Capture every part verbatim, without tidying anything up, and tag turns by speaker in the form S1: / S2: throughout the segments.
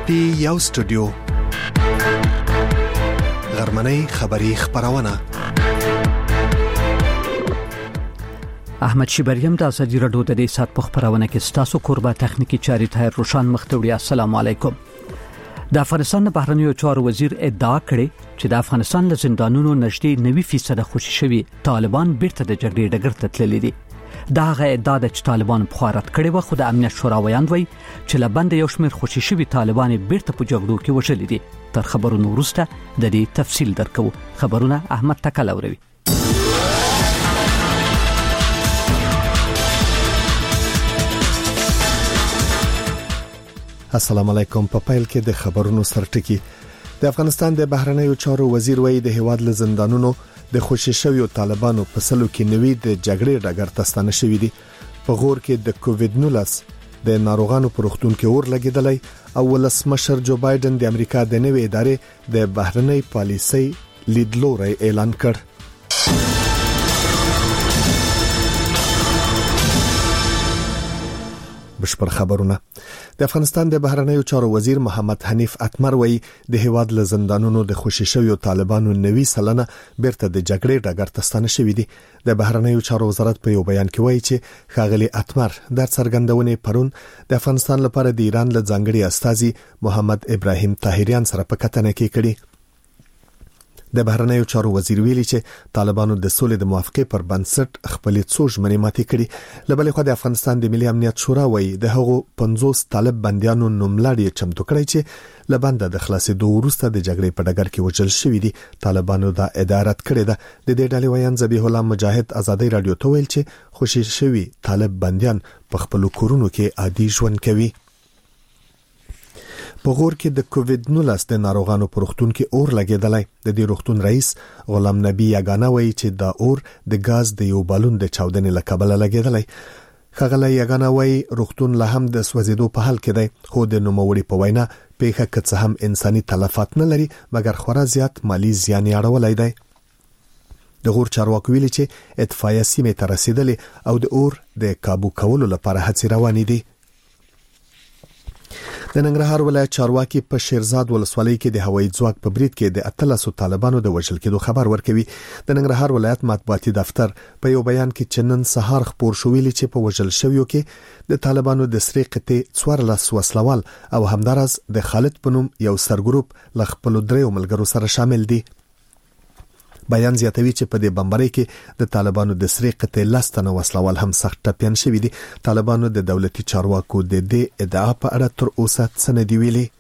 S1: پټي یو سټوډیو غرمنۍ خبری خبرونه
S2: احمد شیبریم د ازادي رادیو د دې سات په خبرونه کې ستاسو قربا تخنیکی چاري تایر روشان مختوړي. السلام علیکم. د افغانستان بهرنیو چارو وزیر ادعا کړې چې د افغانستان له زندانونو نږدې نوي فیصد خوشي شوي طالبان بیرته د جګړې ډګر ته تللي دي. دا هغه ادعا ده چې طالبان بخارت کړي و، خو د امنیت شورا ویاندوي چې لبند یو شمېر خوشي شوي طالبان بیرته په جګړو کې وشلي دي. تر خبرونو وروسته د دې تفصیل درکو. خبرونه احمد تکل اوروي.
S1: السلام علیکم. په پیل کې د خبرونو سرټکی. د افغانستان د بهرنیو چارو وزیر وایي د هیواد له زندانونو د خوشي شویو طالبانو په سلو کې نوي د جګړې ډګر ته ستانه شوي دي. په غور کې د کووډ نولس د ناروغانو پر روغتون کې اور لګیدلی او ولسمشر جو بایدن د امریکا د نوې ادارې د بهرنۍ پالیسۍ لیدلوری اعلان کړ. بشپړ خبرونه. د افغانستان د بهرنیو چارو وزیر محمد حنیف اتمر وایي د هیواد له زندانونو د خوشي شویو طالبانو نوي سلنه بیرته د جګړې ډګر ته ستانه شوي دي. د بهرنیو چارو وزارت په یو بیان کې وایي چې ښاغلي اتمر د څرګندونې پرون د افغانستان لپاره د ایران له ځانګړي استازي محمد ابراهیم طاهریان سره په کتنه کې کړي. د بهرنیو چارو وزیر ویلي چې طالبانو د سولې د موافقې پر بنسټ خپل څو ژمنې ماتې کړي. لبلې خو د افغانستان د ملي امنیت شورا وایي د هغو پنځوس طالب بنديانو نوملړ چمتو کړی چې لبنده د خلاصېدو وروسته د جګړې په ډګر کې وژل شوی دي. طالبانو دا ادارت کړی ده. د دې ډلې ویان ذبیح الله مجاهد ازادي رادیو ته ویل چې خوشي شوی طالب بنديان په خپل کورونو کې عادي ژوند کوي. په غور کې د کووډ نولس د ناروغانو پر روغتون کې اور لګیدلی. د دې روغتون رئیس غلام نبی یګانه وایي چې دا اور د غاز د یو بالون د چاودنې له کبله لګیدلی. ښاغلی یګانه وایي روغتون لا هم د سوځېدو په حال کې دی، خو د نوموړي په وینا پیښه که څه هم انساني تلفات نه لري مګر خورا زیات مالی زیان یې اړولی دی. د غور چارواکو ویلي چې اطفایه سیمې ته رسیدلې او د اور د کابو کولو لپاره هڅې روانې دي. د ننګرهار ولایت چارواکي په شیرزاد ولسوالۍ کې د هوایي ځواک په برید کې د اتلسو طالبانو د وژل کېدو خبر ورکوي. د ننګرهار ولایت مطبوعاتي دفتر په یو بیان کې چې نن سهار خبر شو ویلي چې په وژل شویو کې د طالبانو د سری قطې څوارلس وسلوال او همدارس د خالد پنوم یو سرګروپ ل خپل دریو ملګرو سره شامل دي. بیان زیاتوي چې په دې بمبارۍ کې د طالبانو د سری قطې لستنه وسلوال هم سخت ټپيان شوي دي. طالبانو د دولتي چارواکو د دې ادعا په اړه تر اوسه څه نه دی ویلي.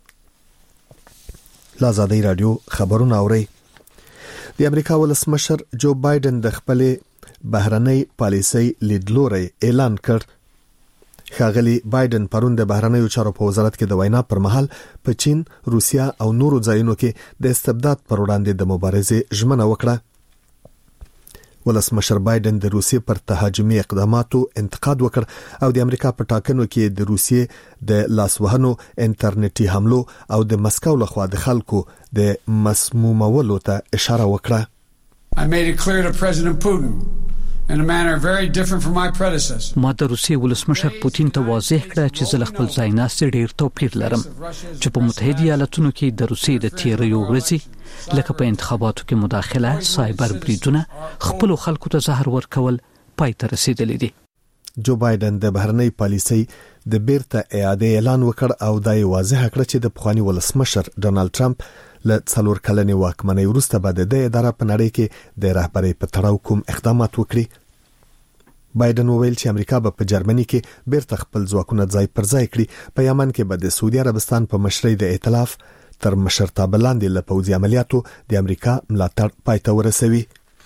S1: ازادي رادیو خبرونه اوري. د امریکا ولسمشر جو بایدن د خپل بهرنۍ پالیسۍ لیدلوری اعلان کړ. ښاغلي بایدن پرون د بهرنیو چارو په وزارت کې د وینا پر مهال په چین، روسیا او نورو ځایونو کې د استبداد پر وړاندې د مبارزې ژمنه وکړه. ولسمشر بایدن د روسیې پر تهاجمي اقداماتو انتقاد وکړ او د امریکا په ټاکنو کې د روسیې د لاسوهنو، انټرنیټي حملو او د مسکو لخوا د خلکو د مسمومولو ته اشاره وکړه.
S3: I made it clear to President Putin in a manner very different from my predecessor.
S2: ما د روسیې ولسمشر پوتین ته واضح کړ چې زه خپل ځای ناست ډیر توپیر لرم چې په متحده ایالاتونو کې د روسیې د تیریو ورځې لکه په انتخاباتو کې مداخله، سایبر بریدونه، خپل خلکو ته زهر ورکول پای ته رسیدلي دي.
S1: جو بایدن د بهرنۍ پالیسۍ د بیرته اعاده اعلان وکړ او دا یې واضح کړ چې د پخوانی ولسمشر ډونالد ټرمپ له څلور کلنې واکمنۍ وروسته به د دې اداره په نړۍ کې د رهبرۍ په تړاو کوم اقدامات وکړي. بایدن وویل چې امریکا به په جرمني کې بیرته خپل ځواکونه ځای پر ځای کړي. په یمن کې به د سعودي عربستان په مشرۍ د ائتلاف تر مشرتابه لاندې له پوځي عملیاتو د امریکا ملاتړ پای ته ورسوي.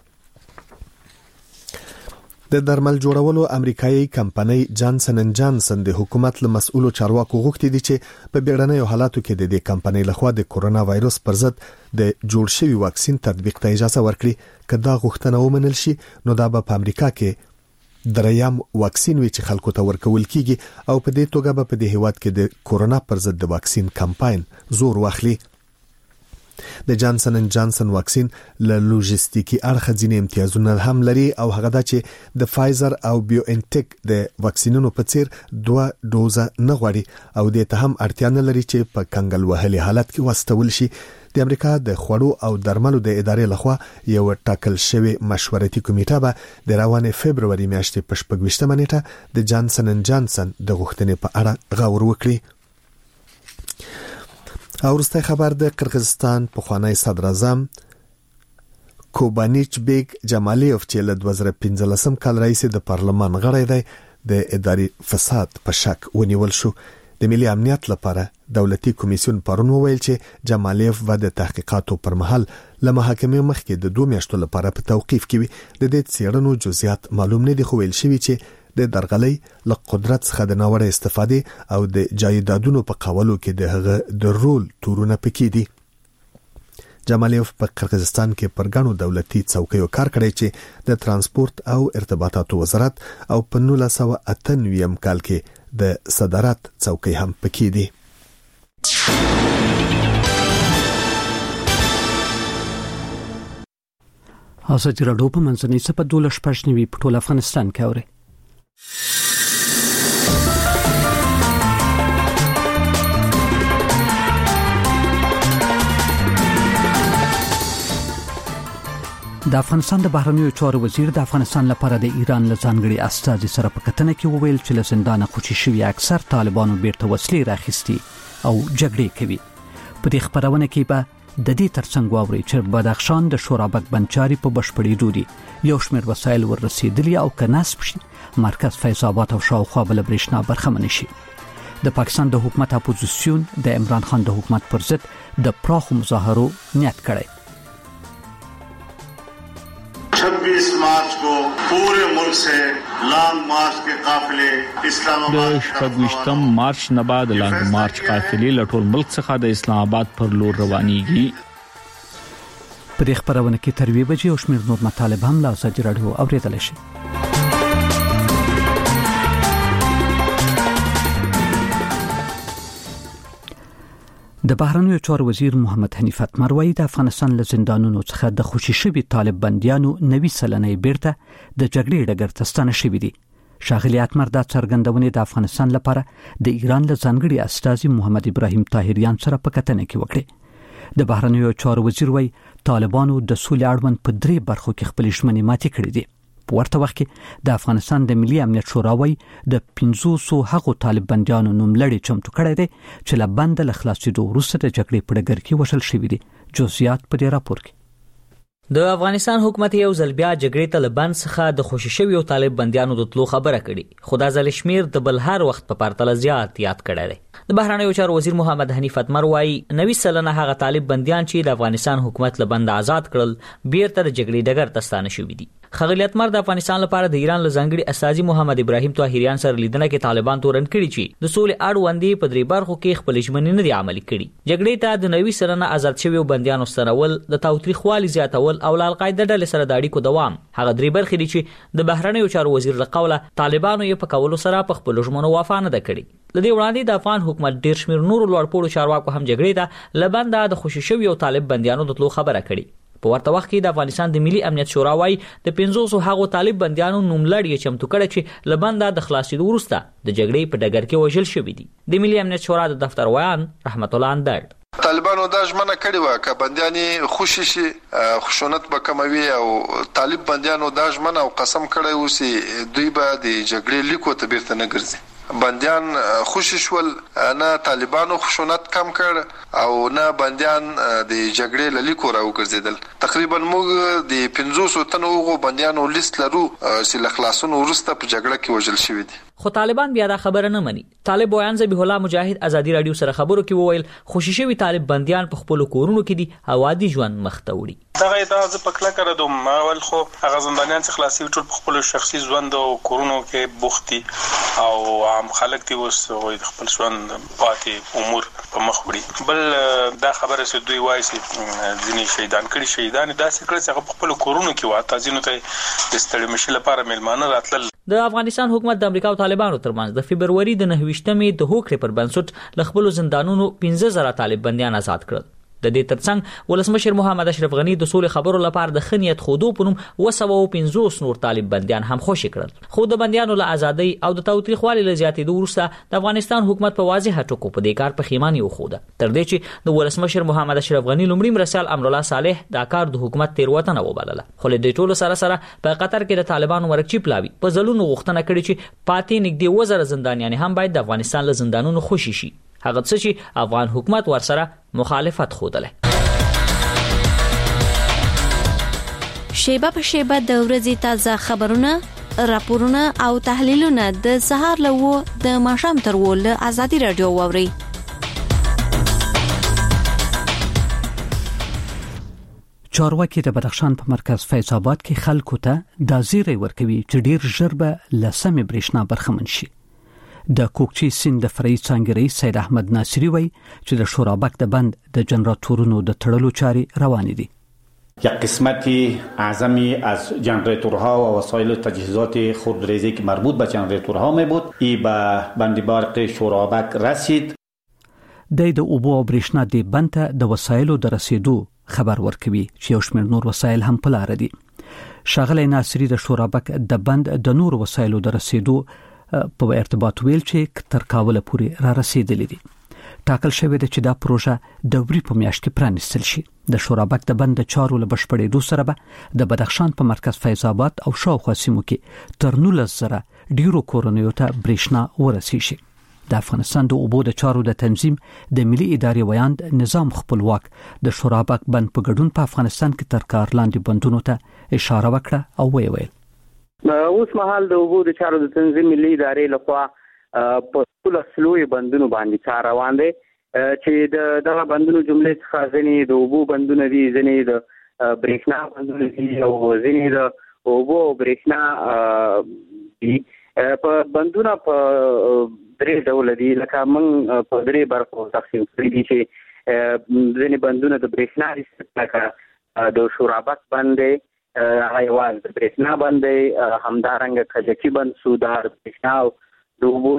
S1: د درمل جوړولو امریکایي کمپنۍ جانسن اند جانسن د حکومت له مسؤلو چارواکو غوښتي دي چې په بیړنیو حالاتو کې د دې کمپنۍ لخوا د کورونا وایروس پر ضد د جوړ شوی واکسین تطبیق ته اجازه ورکړي. که دا غوښتنه ومنل شي نو دا به په امریکا کې دریم واکسین وي چې خلکو ته ورکول کیږي او په دې توګه به په دې هیواد کې د کورونا پر ضد د واکسین کمپاین زور واخلي. د جانسن اند جانسن واکسین له لوجستیکي اړخه ځینې امتیازونه هم لري او هغه دا چې د فایزر او بیو انټیک د واکسینونو په څیر دوه دوزه نه غواړي او د ته هم اړتیا نه لري چې په کنګل وهلي حالت کې واستول شي. د امریکا د خوړو او درملو د ادارې لخوا یو ټاکل شوی مشورتي کمیټه به د روانې فبرवरी میاشتې په شپږ نیټه د جانسن اند جانسن د غوښتنې په اړه غور وکړي. او وروستی خبر د قرغیزستان پخوانی صدر اعظم کوبانیچ بیگ جمالیوف چې له دوه زره پنځلسم کال رئیس د پارلمان غړی دی د اداري فساد په شک ونیول شو. د ملي امنیت لپاره دولتي کمیسیون پرون وویل چې جمالیوف و د تحقیقاتو پر مهال له محاکمې مخکې د دوه میاشتو لپاره په توقیف کې وي. د دې څېړنو جزئیات معلوم نه دي خو ویل شوی چې د درغلۍ له قدرت څخه د ناوړه استفادې او د جایدادونو په قولو کې د هغه د رول تورونه پکې دي. جمالیوف په قرغیزستان کې پر ګڼو دولتي څوکیو کار کړی چې د ترانسپورت او ارتباطاتو وزارت او په نولس سوه اته نوي کال کې د صدارت څوکۍ هم پکې دي.
S2: ازادي راډیو په منځنۍ سپه دولس پښنوي په ټول افغانستان کې اوري. د افغانستان د بهرنیو چارو وزیر د افغانستان لپاره د ایران له ځانګړي استازي سره په کتنه کې وویل چې له زندانه خوشي شوي اکثر طالبانو بیرته وسلې راخستي او جګړې کوي. په دې خبرونه کې به د دې ترڅنګ واوري چې بدخشان د شورابک بنچاري په بشپړېدو دي یو شمېر وسایل ورسېدلي او که نصب شي مرکز فیض آباد او شاوخوا بله برېښنا برخمن شي. د پاکستان د حکومت اپوزیسیون د عمران خان د حکومت پر ضد د پراخو مظاهرو نیت کړی.
S4: छब्बीस मार्च को पूरे मुल्क से लॉन्ग मार्च के काफिले اسلام آباد
S5: شپږم مارچ نه بعد لانګ مارچ قافلې له ټول ملک څخه د اسلام آباد پر لور روانيږي.
S2: په دې خبرونه کې تر وی بجې او شمېر نور مطالب هم لا ازادي راډیو اوریدل شي. د بهرنیو چارو وزیر محمد حنیف اتمر وایي د افغانستان له زندانونو څخه د خوشي شوي طالب بنديانو نوي سلنې بیرته د جګړې ډګر ته ستانه شوي دي. ښاغلي اتمر دا څرګندونې د افغانستان لپاره د ایران له ځانګړي استازي محمد ابراهیم طاهریان سره په کتنه کې وکړې. د بهرنیو چارو وزیر وایي طالبانو د سولې اړوند په درې برخو کې خپل ژمنې ماتې کړې دي. په ورته وخت کې د افغانستان د ملي امنیت شورا وایي د پنځوسو هغو طالب بنديانو نوملړي چمتو کړی دی چې له بند له خلاصېدو وروسته د جګړې په ډګر کې وشل شوي دي. جزئیات په دې راپور کې.
S6: د افغانستان حکومت یو ځل بیا جګړې ته له بند څخه د خوشي شویو طالب بنديانو د تلو خبره کړې، خو دا ځل شمیر د بل هر وخت په پرتله زیات یاد کړی دی. د بهرنیو چارو وزیر محمد حنیف اتمر وایي نوي سلنه هغه طالب بنديان چې د افغانستان حکومت له بند آزاد کړل بیرته د جګړې ډګر ته ستانه شوي دي. ښاغلي اتمر د افغانستان لپاره د ایران له ځانګړي استازي محمد ابراهیم طاهریان سره لیدنه کې طالبان تورن کړي چې د سولې اړوندې په درې برخو کې خپل ژمنې نه دي عملي کړي. جګړې ته د نوي سلنه آزاد شویو بنديانو ستنول، د تاوتریخوالي زیاتول او له القاعده ډلې سره د اړیکو دوام هغه درې برخې دي چې د بهرنیو چارو وزیر له قوله طالبانو یې په کولو سره په خپل ژمنو وفا نه ده کړې. د دې وړاندې د افغان حکومت ډیر شمېر نورو لوړپوړو چارواکو هم جګړې ته له بنده د خوشي شویو طالب بنديانو د تلو خبره کړې. په ورته وخت کې د افغانستان د ملي امنیت شورا وايي د پنځوسو هغو طالب بنديانو نوملړي چمتو کړي چې له بنده د خلاصېدو وروسته د جګړې په ډګر کې وژل شوي دي. د ملي امنیت شورا د دفتر ویان رحمت الله اندړ
S7: طالبانو دا ژمنه کړې و چې بنديان خوشي شي، خشونت به کموي او طالب بنديانو دا ژمنه او قسم کړی و چې دوی به د جګړې لیکو ته بیرته نه ګرځي. بنديان خوشي شول، نه طالبانو خشونت کم کړ او نه بنديان د جګړې للیکو راو ګرځیدل. تقریبا موږ د پنځوسو تنو غو بنديانو لیست لرو چې له خلاصونو وروسته په جګړه کې وژل شوي دي.
S6: خو طالبان بیا دا خبره نه مني. طالب ویان ذبیح الله مجاهد ازادي رادیو سره خبرو کې وویل خوشي شوي طالب بنديان په خپل کورونو کې دي او عادي ژوند مخ ته وړي.
S8: دغه دا ز پکلا کړه دوم اول خو هغه زندانیان چې خلاصي ټول په خپل شخصي ژوند او کورونو کې بوختي او عام خلک دی وس خپل ژوند پاتې امور په مخ وړي. بل دا خبره چې دوی وایي چې ځینې شهیدان کړي شهیدان داسې کړي چې په خپل کورونو کې واته ځینو ته د ستړي مشي لپاره میلمانه راتلل.
S6: د افغانستان حکومت د امریکا او طالبانو ترمنځ د فبرवरी د نهه ویشتمې د هوکړې پر بنسټ ل خپل زندانونو پنځه زره طالب بنديان آزاد کړل. د دې ترڅنګ ولسمشر محمد اشرف غنی د سولې خبرو لپاره د خنیت خودو په نوم و سو پنځوس نور طالب بنديان هم خوشی کړل. خو د بنديانو له ازادۍ او د تاوتریخوالي له زیاتېدو وروسته د افغانستان حکومت په واضح ټکو په دې کار پښیماني وښوده، تر دې چې د ولسمشر محمد اشرف غنی لومړي مرسل امرالله صالح دا کار د حکومت تیروتنه وبلله. خو له دې ټولو سره سره په قطر کې د طالبانو ورکچی پلاوی په ځلونو غوښتنه کړې چې پاتې نږدې وزره زندانیان هم باید د افغانستان له زندانونو خوشي شي، هغه څه چې افغان حکومت ورسره مخالفت خوده.
S9: شیبه په شیبه د ورځې تازه خبرونه، راپورونه او تحلیلونه د سهار له د ماښام تر ول ازادي رادیو ووري.
S2: چارواکي د بدخشان په مرکز فیض آباد کې خلکو ته د زیری ورکوي چې ډیر ژر به لسمه برېښنا برخمن شي. د کوکچې سیند د فرعي څانګې رئیس سید احمد ناصری وایي چې د شورابک د بند د جنراتورونو د تړلو چارې روانې دي.
S10: یک قسمتی اعظمی از جنراتورها و وسایل تجهیزات خودریزی که مربوط به جنراتورها می بود ای به بند برق شورابک رسید.
S2: د د اوبو او برېښنا د بند ته د وسایلو د رسیدو خبر ورکوي چې یو شمېر نور وسایل هم په لار دي. ښاغلی ناصری د شورابک د بند د نور وسایلو د رسیدو په ارتباط ویل چې تر کابل پورې را رسیدلې دي. ټاکل شوی دی چې دا پروژه د وری په میاشت کې پرانیستل شي. د شورابک د بند چارو له بشپړېدو سره به د بدخشان په مرکز فیض آباد او شاوخوا سیمو کې تر نولس زره ډیرو کورنیو ته برېښنا ورسیږي. د افغانستان د اوبو د چارو د تنظیم د ملي ادارې ویاند نظام خپلواک د شورابک بند په ګډون په افغانستان کې تر کار لاندې بندونو ته اشاره وکړه او ویل
S11: اوس مهال د اوبو د چارو د تنظیم ملي ادارې لخوا په ټول سلوي بندونو باندې کار روان دی چې د دغه بندونو جملې څخه ځینې د اوبو بندونه دي، ځینې د برېښنا بندونه دي او ځینې د اوبو برېښنا دي. په بندونه په درې ډول دي، لکه موږ په درې برخو تقسیم کړي دي چې ځینې بندونه د برېښنا دي، لکه د شورابک بند دی، هغه یوازې د برېښنا بند دی، همدارنګه کجکي بند سودار برېښنا او د اوبو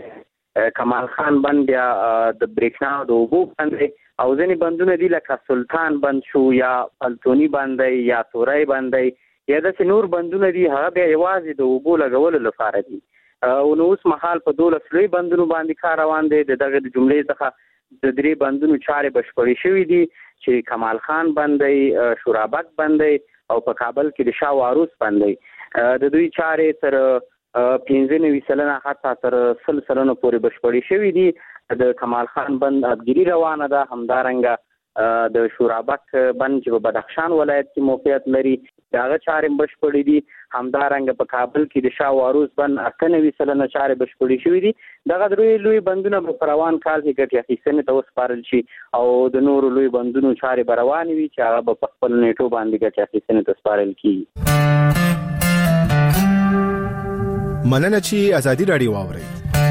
S11: کمال خان بند یا د برېښنا د اوبو بند دی، او ځینې بندونه دي لکه سلطان بند شو یا پلتوني بند دی یا تورای بند دی یا داسې نور بندونه دي، هغه بیا یوازې د اوبو لګولو لپاره دي. او نو اوس مهال په دولس لوی بندونو باندې کار روان دی. د دغه د جملې څخه د درې بندونو چارې بشپړې شوې دي چې کمال خان بند دی، شورابک بند دی او په کابل کې د شاه واروس بند دی. د دوی چارې تر پنځه نوي سلنه حتی تر سل سلنه پورې بشپړې شوې دي. د کمال خان بند ابګیري روانه ده، همدارنګه د شورابک بند چې په بدخشان ولایت کې موقعیت لري داغه چارې بشپړې دي. همدارنګه په کابل کې د شاه واروس بند اته نوي سلنه چارې بشپړې شوې دي. دغه درې لوی بندونه په روان کال کې ګټې اخیستنې ته وسپارل شي او د نورو لوی بندونو چارې به روانې وي چې هغه په خپل نیټو باندې ګټې اخیستنې ته سپارل کیږي.
S12: مننه چې ازادي رادیو واوري.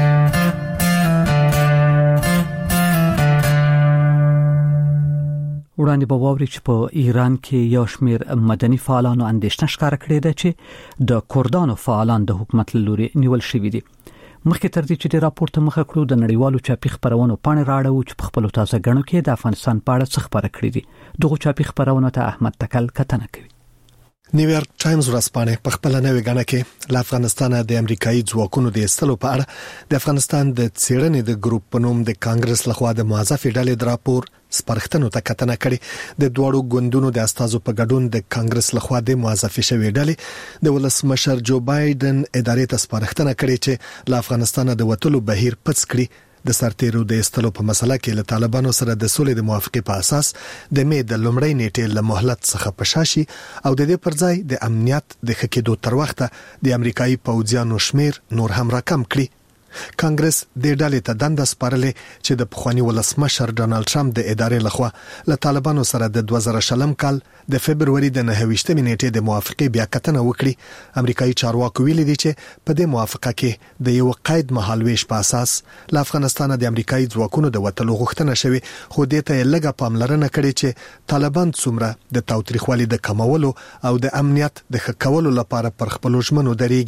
S2: وړاندې به واوري چې په ایران کې یو شمېر مدني فعالانو اندېښنه ښکاره کړې ده چې د کردانو فعالان د حکومت له لوري نیول شوي دي. مخکې تر دې چې د راپور ته مخه کړو د نړیوالو چاپي خبرونو پاڼې راړو چې په خپل تازه غنو کې د افغانستان په اړه څه خبره کړې دي. دغه چاپي خبرونو ته احمد تکل کتنه کوي.
S1: نیویارک ټایمز ورځپاڼه په خپل نوې غنه کې له افغانستان د امریکایي ځواکونو د استلو په اړه د افغانستان د څېړنې د ګروپ په نوم د کانګرس لخوا د موظفې ډلې د راپور سپارښتنو ته کتنه کړې. د دوړو ګوندونو د استازو په ګډون د کانګرس لخوا د موظفې شوې ډلې د ولسمشر جو بایدن ادارې ته سپارښتنه کړې چې له افغانستان د وټلو بهیر پڅ کړي. د سرتیرو د استلو په مسله کې له طالبانو سره د سولې د موافقې په اساس د مې د لومړۍ نیټې له مهلت څخه پشاشي او د دې پر ځای د امنیت د خکېدو تر وخته د امریکایي پوځیانو شمیر نور هم راکم کړي. کانګرس د ډلې ته دنده سپارلې چې د پخوانی ولسمشر ډانلډ ټرمپ د ادارې لخوا له طالبانو سره د دوه زره شلم کال د فبرवरी د نهه ویشتمې نیټې د موافقې بیا کتنه وکړي. امریکایي چارواکو ویلي دي چې په دې موافقه کې د یو قید مهالويش په اساس له افغانستان د امریکایي ځواکونو د وټلو غوښتنه شوې، خو دې ته لږه پاملرنه کړې چې طالبان څومره د تاوتریخوالي د کمولو او د امنیت د ښه کولو لپاره پر خپل ژمنو درېږي.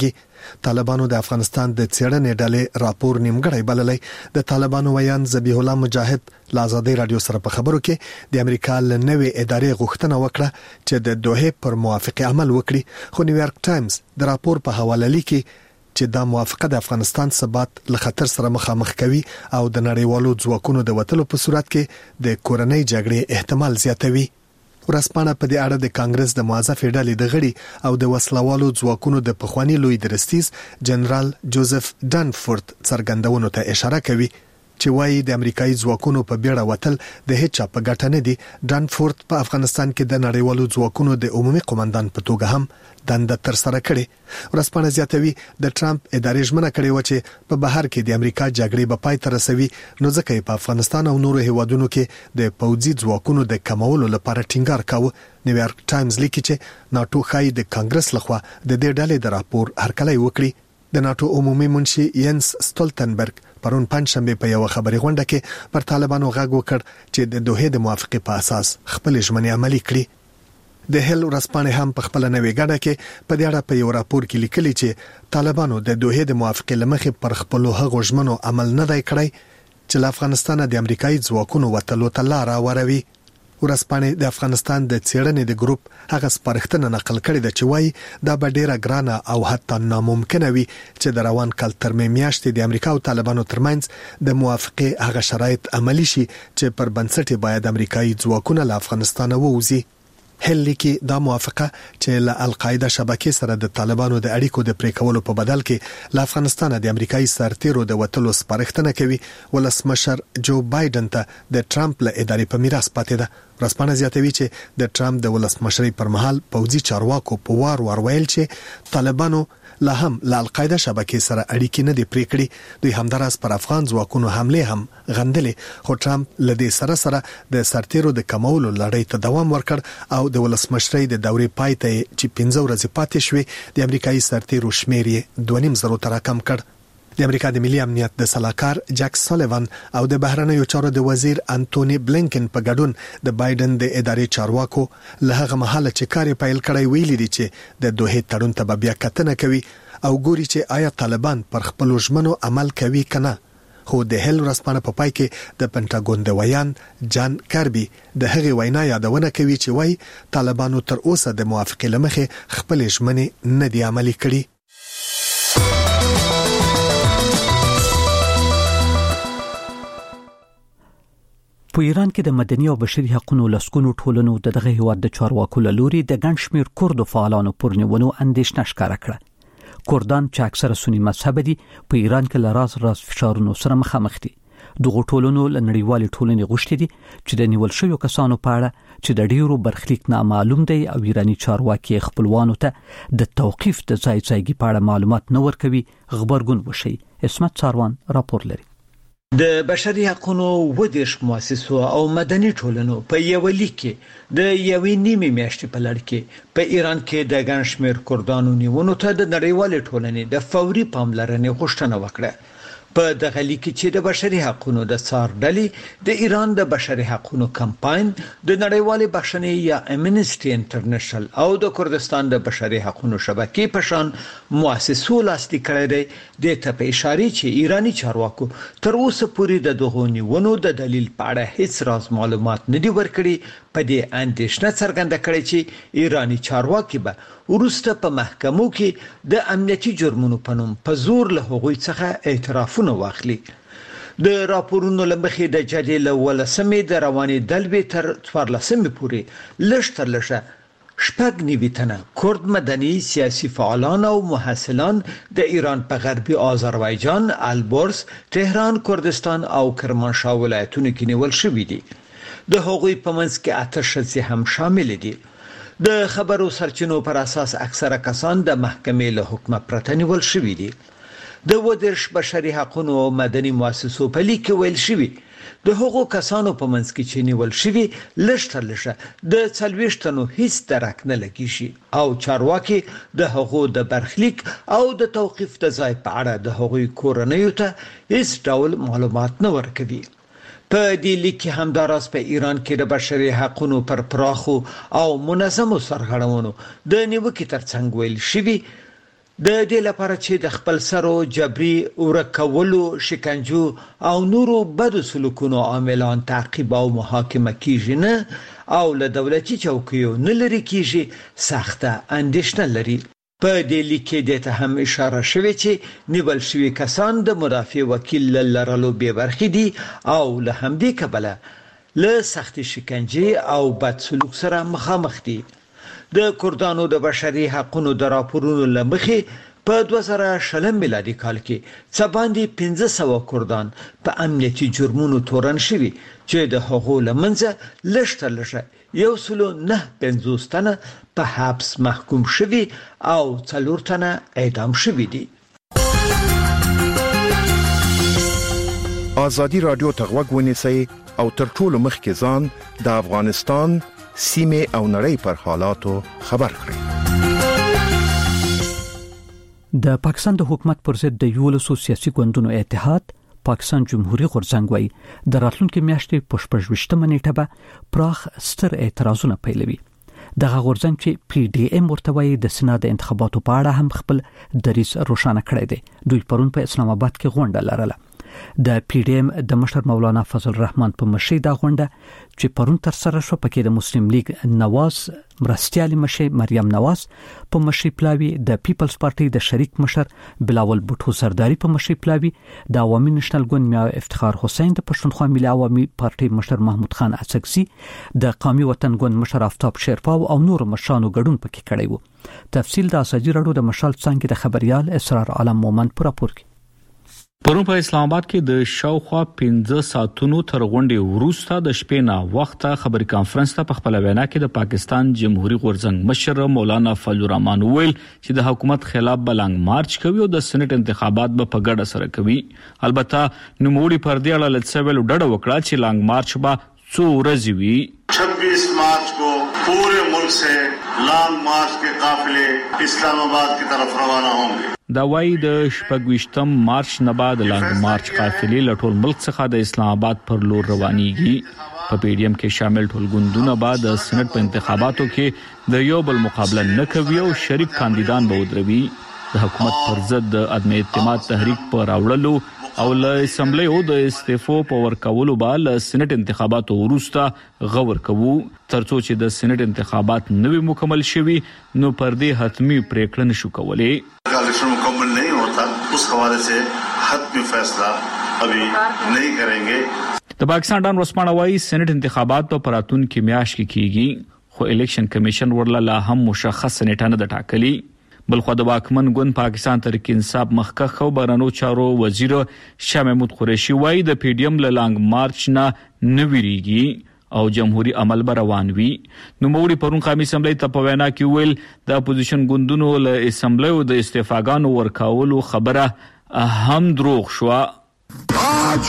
S1: طالبانو د افغانستان د څېړنې ډلې راپور نیمګړی بللی. د طالبانو ویان ذبیح الله مجاهد له ازادي رادیو سره په خبرو کې د امریکا له نوې ادارې غوښتنه وکړه چې د دوحې پر موافقه عمل وکړي، خو نیویارک ټایمز د راپور په حواله لیکي چې دا موافقه د افغانستان ثبات له خطر سره مخامخ کوي او د نړیوالو ځواکونو د وټلو په صورت کې د کورنۍ جګړې احتمال زیاتوي. ورسپانه په دې اړه د کانګرس د موظفې ډلې د غړي او د وسلوالو ځواکونو د پخوانی لوی درستیز جنرال جوزف ډانفورد څرګندونو ته اشاره کوي چې وايي د امریکایي ځواکونو په بیړه وتل د هیڅ په ګټه نه دي. ډانفورد په افغانستان کې د نړیوالو ځواکونو د عمومي قومندان په توګه هم دنده تر سره کړې. ورسپانه زیاتوي د ټرمپ ادارې ژمنه کړې و چې په بهر کې د امریکا جګړې به پای ته رسوي، نو ځکه په افغانستان او نورو هیوادونو کې د پوځي ځواکونو د کمولو لپاره ټینګار کاوه. نیویارک ټایمز لیکي چې ناتو خای د کانګرس لخوا د دې ډلې د راپور هرکلی وکړي. د ناتو عمومي منشي ینس سټولتنبرګ پرون پنځشنبه په یو خبري غونډه کې پر طالبانو غږ وکړ چې د دوحې د موافقه په اساس خپل ژمنې عملي کړي. د هل ورسپانه هم په خپل نوې غړډه کې په دې اړه په یو راپور کې لیکلي چې طالبانو د دوحې د موافقه لمخې پر خپل هغو ژمنو عمل نه دی کړی چې له افغانستان د امریکایي ځواکونو وټلو ته لار وروي. ورسپانه د افغانستان د څېړنې د ګروپ هغه سپارښتنه نقل کړې ده چې وایي دا به ډیره ګرانه او حتی ناممکنه وي چې د روان کال تر میاشتې د امریکا او طالبانو ترمنځ د موافقه هغه شرایط عملی شي چې پر بنسټ باید امریکایي ځواکونه له افغانستان ووځي. هل کې دا موافقه چې له القاعده شبکې سره د طالبانو د اړیکو د پریکولو په بدل کې له افغانستان د امریکایي سرتیرو د وټلو سپارښتنه کوي، ولسمشر جو بایدن ته د ټرمپ له ادارې په میراث پاتې ده. رسپانه زیاتوي چې د ټرمپ د ولسمشرۍ پر مهال پوځي چارواکو په وار وار ویل چې طالبانو لا هم له القاعده شبکې سره اړیکې نه دي پرې کړې. دوی همداراز پر افغان ځواکونو حمله هم غندلې، خو ټرمپ له دې سره سره د سرتیرو د کمولو لړۍ ته دوام ورکړ او د ولسمشرۍ د دورې پای ته چې پنځه ورځې پاتې شوې د امریکایي سرتیرو شمیر یې دوه نیم زرو ته راکم کړ. د امریکا د ملي امنیت د سلاکار جک سالیوان او د بهرنیو چارو د وزیر انټونی بلینکن په ګډون د بایدن د ادارې چارواکو له هغه مهاله چې کار پیل کړی ویلي دي چې د دوحې تړون ته بیا کتنه کوي او ګوري چې آیا طالبان پر خپل ژمنو عمل کوي کنه. خو د هل ورسپانه په پای کې د پنټاګون د ویان جان کاربي د هغې وینا یادونه کوي چې وایي طالبانو تر اوسه د موافقې لمخې خپل ژمنې نه دي عملي کړي.
S2: په ایران کې د مدني او بشري حقوقو لسکونو ټولنو د دغه هیواد د چارواکو لوري د ګڼ شمېر کورد فعالانو پر نیولو اندېښنه ښکاره کړه. کوردان چې اکثره سنی مذهب دي په ایران کې لراز راز فشارونو سره مخامخ دي. دغه ټولنو له نړیوالې ټولنې غوښتي دي چې د نیول شویو کسانو په اړه چې د ډیرو برخلیک نامعلوم دی او ایرانی چارواکي خپلوانو ته د توقيف د ځای ځایګي په اړه معلومات نه ورکوي غبرګون وشي. اسمت ساروان راپور لري.
S13: د بشري حقوقو ودیش مؤسسو او مدني ټولنو په یو لیک کې د یوې نیمه میاشتې په لړ کې په ایران کې د ګڼ شمېر کوردانو نیونو ته د نړیوالې ټولنې د فوري پاملرنې غوښتنه وکړه. په دغه لیک کې د بشري حقوقو د څار ډلې د ایران د بشري حقوقو کمپاین د نړیوالې بخښنې یا امنیسټي انټرنیشنل او د کردستان د بشري حقوقو شبکې په شان مؤسسو لاسلیک کړی دی. د ته په اشاره چې ایرانی چارواکو تر اوسه پورې د دغو نیونو د دلیل په اړه هیڅ راز معلومات نه دي ورکړي. په دې اندېښنه څرګنده کړې چې ایرانی چارواکي به ورسته په محکمو کې د امنیتي جرمونو په نوم په زور له هغوی څخه اعترافونه واخلي. د راپورونو لمخې د جدي له ولسمې د رواني دلبې تر څوارلسمې پورې لږ تر لږه شپږ نیوي تنه کورد مدني سیاسي فعالان او محصلان د ایران په غربي آذربایجان، البرز، تهران، کردستان او کرمانشاه ولایتونو کې نیول شوي دي. د هغوی په منځ کې اته ښځې هم شامل دي. د خبرو سرچینو پر اساس اکثره کسان د محکمې له حکم پرته نیول شوي دي. د ودرش بشري حقوقو او مدني مؤسسو په لیک کې ویل شوي د هغو کسانو په منځ کې چې نیول شوي لږ تر لږه د څلوېښت تنو هیڅ درک نه لګیږي او چارواکي د هغو د برخلیک او د توقيف د ځای په اړه د هغوی کورنیو ته هیڅ ډول معلومات نه ورکوي. په دې لیک کې همداراز په ایران کې د بشري حقوقو پر پراخو او منظمو سرغړونو د نیوکې ترڅنګ ویل شوي د دې لپاره چې د خپل سرو جبري ورکولو شکنجو او نورو بدو سلوکونو عاملان تعقیب او محاکمه کیږي نه او له دولتي چوکیو نه لري کیږي سخته اندېښنه لري. په دې لیک کې د ته هم اشاره شوې چې نیول شوي کسان د مرافع وکیل لرلو به برخې دي او له همدې کبله له سخت شکنجې او بد سلوک سره مخامخ دي. د کردانو د بشري حقوقو د راپورونو لمخې په دوه زره شلم میلادي کال کې څه باندې پنځه سوه کردان په امنیتي جرمونو تورن شوي چې د هغو لمنځه لږ تر لږه یو سلو نه پنځوس تنه په حبس محکوم شوي او څلور تنه اعدام شوي دي.
S12: آزادي رادیو ته غوږ ونیسئ او تر ټولو مخکې ځان د افغانستان سیمه او نړۍ پر حالاتو خبر کړئ.
S2: د پاکستان د حکومت پر ضد د یولسو سیاسي ګوندونو اتحاد پاکستان جمهوریت غورځنګ وایي د راتلونکي میاشتې په شپږویشتمه نیټه به پراخ ستر اعتراضونه پیلوي. دغه غورځنګ چې پی ډی ایم ورته وایي د سنا د انتخاباتو په اړه هم خپل دریځ روښانه کړی دی. دوی پرون په اسلام آباد کې غونډه لرله. د پی ډی ایم د مشر مولانا فضل الرحمن په مشرۍ دا غونډه چې پرون تر سره شو پکې د مسلم لیگ نواز مرستيالي مشر مریم نواز په مشرۍ پلاوی د پیپلز پارټي د شریک مشر بلاول بوټو سرداری په مشرۍ پلاوی د عوامي نېشنل ګوند میا افتخار حسین د پښتونخوا ملي عوامي پارټي مشر محمود خان اڅکزي د قومي وطن ګوند مشر آفتاب شیرپاو او نور مشرانو ګډون پکې کړی وو. تفصیل د اساجي راډیو د مشال څنګه د خبريال اسرار عالم مومند پر راپور کې.
S5: پرون په اسلام آباد کې د شاوخوا پنځه ساعتونو تر غونډې وروسته د شپې نه وخت خبري کانفرنس ته په خپل وینا کې د پاکستان جمهوریت غورځنګ مشر مولانا فضل الرحمن ویل چې د حکومت خلاف بلنګ مارچ کوي او د سېنات انتخابات به په ګډه سره کوي. البته نوموړي پر دې اړه لڅویل ډډه وکړه چې لانګ مارچ به څو ورځې وي.
S4: छब्बीस मार्च को पूरे मुल्क से लॉन्ग मार्च के काफिले इस्लामाबाद की तरफ रवाना होंगे.
S5: دا وایي د شپږویشتم مارچ نه بعد لانګ مارچ قافلې له ټول ملک څخه د اسلام آباد پر لور روانيږي. په پی ډی ایم کې شامل ټول ګوندونه بعد د سېنات په انتخاباتو کې د یو بل مقابله نه کوي او شریک کاندیدان به ودروي. د حکومت پر ضد د عدم اعتماد تحریک پر راوړلو او له اسمبلی او د استعفو په ورکولو به له سېنات انتخاباتو وروسته غور کوو. ترڅو چې د سېنات انتخابات نوي مکمل شوي نو پر دې حتمی پریکړه نشو کولای.
S4: इलेक्शन मुकम्मल नहीं होता उस हवाले से हतमी फैसला अभी नहीं करेंगे.
S5: د پاکستان ډان رسمانه وايي سېنات انتخابات په پراتون کې میاشت کې کیږي خو الیکشن کمیشن ورله لا هم مشخص سېنات نه د ټاکلي. بلخو د واکمن ګوند پاکستان تحریک انصاف مخکښ خو بهرنیو چارو وزیر شاه محمود قریشي وايي د پی ډی ایم له لانګ مارچ نه نه ویریږي او جمهوریت عمل به روان وي. نو موږ پرون قومي اسمبلی ته په وینا کې ویل د اپوزیشن ګوندونو له اسمبلی او د استعفاګانو ورکولو خبره هم دروغ شو.
S14: आज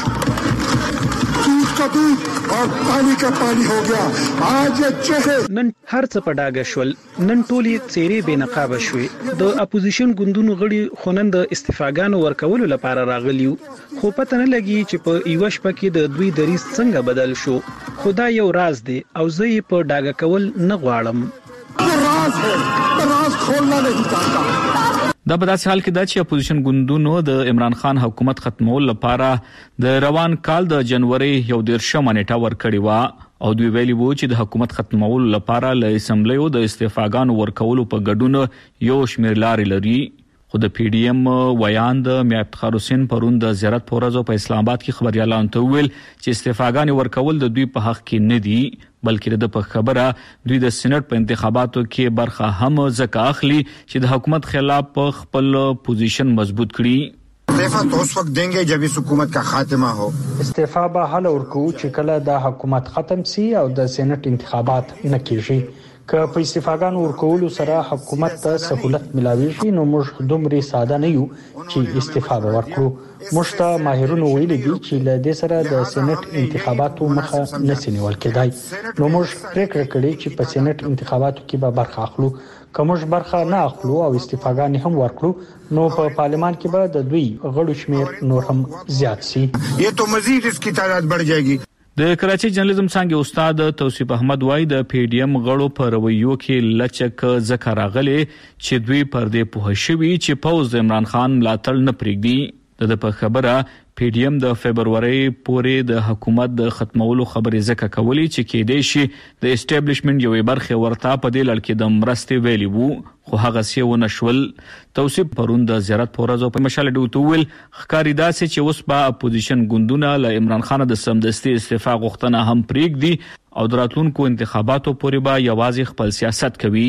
S14: दूध का दूध और पानी का पानी हो गया. आज چهره
S15: نن هر څه په ډاګه شول. نن ټولي څیرې بې نقابه شوې. د اپوزیشن ګوندونو غړي خونن د استعفاګانو ورکولو لپاره راغلیو خو پته نه لګي چې په ایو شپه کې د دوی دریځ څنګه بدل شو. خدا یو راز دی او زه یې په ډاګه کول نه غواړم.
S14: راز ہے راز کھولنا نہیں چاہتا.
S5: دا په داسې حال کې دا چې اپوزیشن ګوندونو د عمران خان حکومت ختمول لپاره د روان کال د جنوري یو دیرشمه نیټه ورکړې و او دوی ویلي وو چې د حکومت ختمول لپاره له اسمبلی او د استعفاګانو ورکولو په ګډون یو شمېر لارې لري. خو د پی ډی ایم ویان د میا افتخار حسین پرون د زیارت پورزو په اسلام آباد کې خبريالان ته ویل چې استعفاګانې ورکول د دوی په حق کې نه دي بلکې د په خبره دوی د سېنات په انتخاباتو کې برخه هم ځکه اخلي چې د حکومت خلاف خپل پوزیشن مضبوط کړي.
S14: استعفا تو اس وقت دیں گے جب اس حکومت کا خاتمہ ہو.
S15: استعفا به حل ورکو چې کله د حکومت ختم سي او د سېنات انتخابات نه کیږي. که په استعفاګانو ورکولو سره حکومت ته سہولت ملاوي نو موږ دومره ساده نه یو چې استعفا ورکړو. موږ ته ماهرونو ویلي دي چې له دې سره د سېنات انتخاباتو مخه نه سنول کېدای. نو موږ پریکړه کړې چې په سېنات انتخاباتو کې به برخه اخلو. که موږ برخه نه اخلو او استعفاګانې هم ورکړو نو په پارلمان کې به د دوی غړو شمیر نور هم زیات شي.
S14: یہ تو مزید اس کی تعداد بڑھ جائے گی.
S5: د کراچي جرنالیزم څنګه استاد توصیف احمد وای د پی ډی ایم غړو پر رویو کې لچک ذکر راغلي چې دوی پر دې په شوي چې پوز عمران خان ملاتړ نه پرېږدي. د په خبره پی ډی ایم د فبرवरी پورې د حکومت د ختمولو خبرې ځکه کولی چې کې دی شي د اسټابلیشمنت یوې برخه ورته په دې لړ کې د مرستې ویلي وو خو هغه سی ونه شول. توصیف پرون د زیارت پورزو په مشال ډوتول خکاری داسې چې اوس په اپوزیشن ګوندونه له عمران خان د سمدستي استعفا غوښتنه هم پریږدي او دراتلونکو انتخاباتو پورې به یوازې خپل سیاست کوي.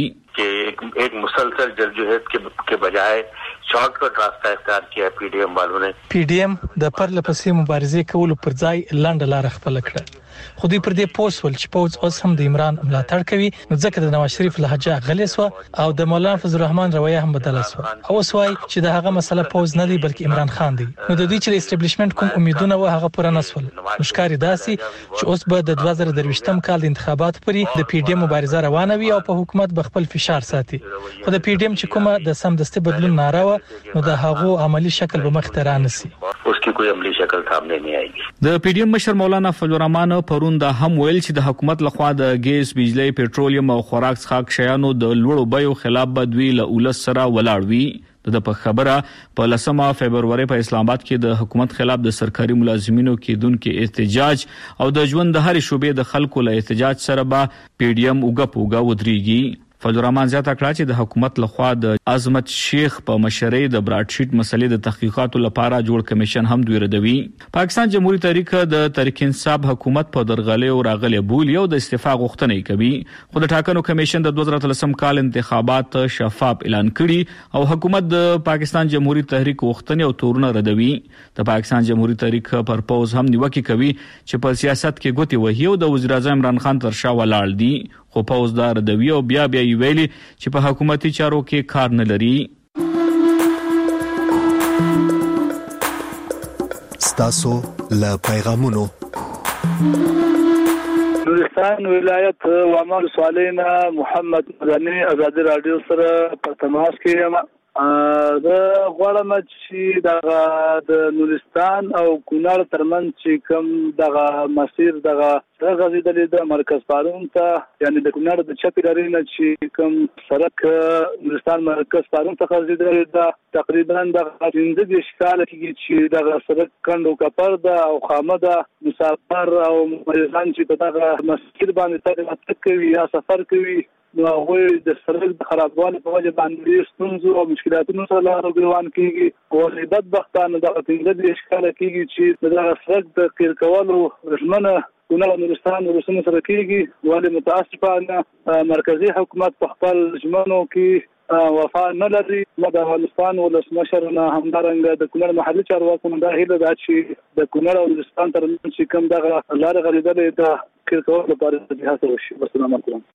S16: कि एक मुसलसल जद्दोजहद के के बजाय शॉर्टकट रास्ता اختیار کیا پی ډی ایم والو نه.
S17: پی ډی ایم د پرله پسې مبارزې کولو پر ځای لاندې لار خپل کړه. خو دوی پر دې پوسول چې پوز اوس هم د عمران ملاتړ کوي نو ځکه د نواز شریف لهجه غلې سو او د مولانا فضل الرحمن رویه هم بدله سو. او سوای چې د هغه مسله پوز نه دی بلکې عمران خان دی. نو د دوی چې اسټابلیشمنت کوم امیدونه و هغه پوره نسول. مشکاري داسي چې اوس به د دوه زره درویشتم کال د انتخابات پرې د پی ډی ایم مبارزه روانه وي او په حکومت بخپل فشار ساتي. خو د پی ډی ایم چې کومه د سمدستي بدلون ناروا نو د هغه عملی شکل به مخ ته رانسي.
S16: उसकी कोई अमली शक्ल सामने नहीं आएगी.
S5: د پی ډی ایم مشر مولانا فضل الرحمن پرون د هم ویل چې د حکومت لخوا د ګیس، بجلی، پېټرولیم او خوراک څښاک شیانو د لوړو بیو خلاف بدوی له اولس سره ولاړ وي. د په خبره په لسمه فبرवरी په اسلام آباد کې د حکومت خلاف د سرکاري ملازمینو کېدونکو احتجاج او د ژوند د هر شوبې د خلکو له احتجاج سره به پی ډی ایم وګپ وګا ودرېږي. فضل الرحمن زیاته کړه چې د حکومت لخوا د عظمت شیخ په مشرۍ د براډ شیټ مسلې د تحقیقاتو لپاره جوړ کمیشن هم دوی ردوي. پاکستان جمهوریت تحریک د تحریک انصاف حکومت په درغلې او راغلې بولی او د استعفا غوښتنه کوي. خو د ټاکنو کمیشن د دوه زره اتلسم کال انتخابات شفاف اعلان کړي او حکومت د پاکستان جمهوریت تحریک غوښتنې او تورونه ردوي. د پاکستان جمهوریت تحریک پر پوز هم نیوکه کوي چې په سیاست کې ګوتې وهي او د وزیر اعظم عمران خان تر شا ولاړ دي. خو پوزدار د ویو بیا بیا ویلي چې په حکومتي چارو کې کار نه لري.
S1: ستاسو له پیغامونو
S18: نورستان ولایت وعمل صالحینا محمد مدني آزادی رادیو سره په تماس کې یم. دا غواړم چې دغه د نورستان او کونړ ترمنځ چې کوم دغه مسیر دغه غزیدلې د مرکز پارون ته یعنی د کونړ د چپی لري نه چې کوم سړک نورستان مرکز پارون ته غزیدلې ده تقریبا د پنځه دېرش کاله کې چې دغه سړک کندو کپر ده او خامه ده مسافر او مریضان چې په دغه مسیر باندې تګ کوي یا سفر کوي نو هغه د سړک د خرابوالي په وجه باندې ستونزو او مشکلاتونو سره روان کیږي او بدبختانه د پنځه دېرش کاله کېږي چې دغه سړک د قیر کولو رسمنه کونړ نورستان ورسره سره کېږي ولې متاسفانه مرکزی حکومت په خپل ژمنو کې وفا نه لري. د افغانستان ولسمشر نه همدارنګه د کونړ محلي چارواکو نه دا هیله ده چې د کونړ او نورستان ترمنځ چې کوم دغه لارې غځېدلې ده قیر کولو لپاره جهاد وشي. السلام علیکم.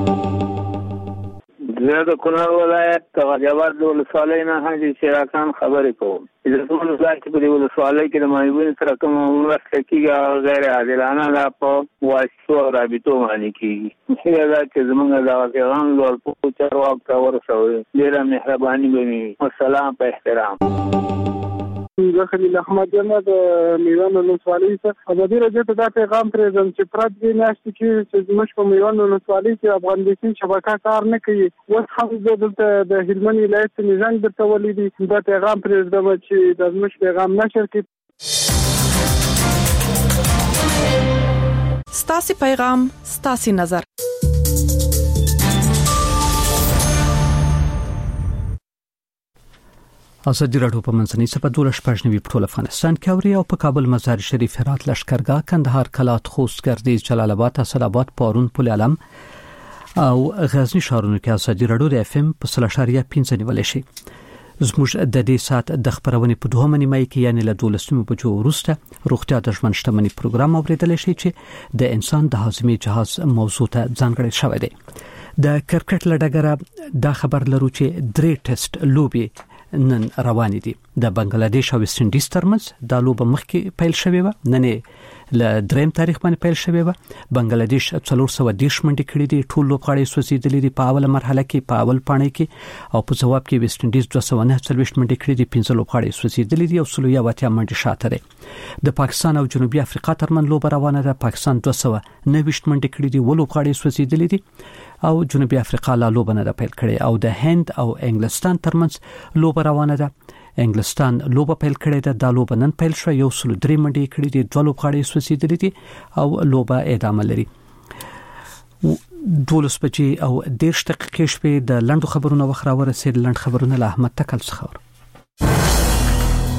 S19: زه د کونړ ولایت غجاوات ولسوالۍ نه حاجي شیراکان خبرې کوم. د ټول ځای په دې ولسوالۍ کې د مایوین سره کوم مرسته کیږي غیر عادلانه ده په واسطو او رابطو باندې کیږي. هغه دا چې زمونږ د پیغام ډول په چارواکو ته ورسوي ډیره مهرباني به وي. السلام په احترام.
S20: زه خلیل احمد یم د میوند ولسوالۍ څخه. ازادي راډیو ته دا پیغام پرېږدم چې پرد دې میاشتې کې چې زموږ په میوند ولسوالۍ کې افغان بیسین شبکه کار نه کوي. اوس هم زه دلته د هلمند ولایت نظام درته ولیدي. دا پیغام پرېږدم چې د زموږ پیغام نشر کړي.
S21: ستاسو پیغام ستاسو نظر.
S2: ازادي راډیو په منځنۍ سپه دوله شپږنوي په ټول افغانستان کې اوري او په کابل مزار شریف هرات لشکرګاه کندهار کلات خوست ګردیز جلال آباد اسد آباد پارون پل علم او غزنی ښارونو کې ازادي راډیو د اف ام په صفر اشاریه پنځه نیول شي. زموږ د دې سات د خبرونې په دوه منی مې کې یعنی له دولسمې بجو وروسته روغتیا د ژوند شتمنۍ پروګرام اوریدل شي چې د انسان د هاضمې جهاز موضوع ته ځانګړی شوی دی. د کرکټ لډګره دا خبر لرو چې درې ټیسټ لوبي نن روان دي. د بنگلاديش او ویسټ انډیز ترمنځ د لوب مخکې پیل شوې و. نن ل دریم تاریخ باندې پیل شوې و. بنگلاديش څلور سوه دیرش منډې کړې دي. ټول لوبغاړي سوځېدلې دي په اوله مرحله کې په اول پاڼې کې او په جواب کې ویسټ انډیز دوه سوه نه څلوېښت منډې کړې دي. پنځه لوبغاړي سوځېدلې دي او سلو یو اتیا منډې شاته دي. د پاکستان او جنوبي افریقا ترمن لوب روانه ده. پاکستان دوه سوه نه ویشت منډې کړې دي. و لوبغاړي سوځېدلې دي او جنوبي افریقا لا لوب نه پیل کړې او د هند او انګلستان ترمنځ لوب روانه ده. انګلستان لوب پیل کړې ده. د لوب نن پیل شو. یو سل درې منډې کړې دي. دوه لوبغاړي سوځېدلې دي او لوب ادامه لري. دولس بجې او دیرش دقیقې شپې د لندو خبرونو وخت را ورسېد. لند خبرونه له احمد تکل څخه.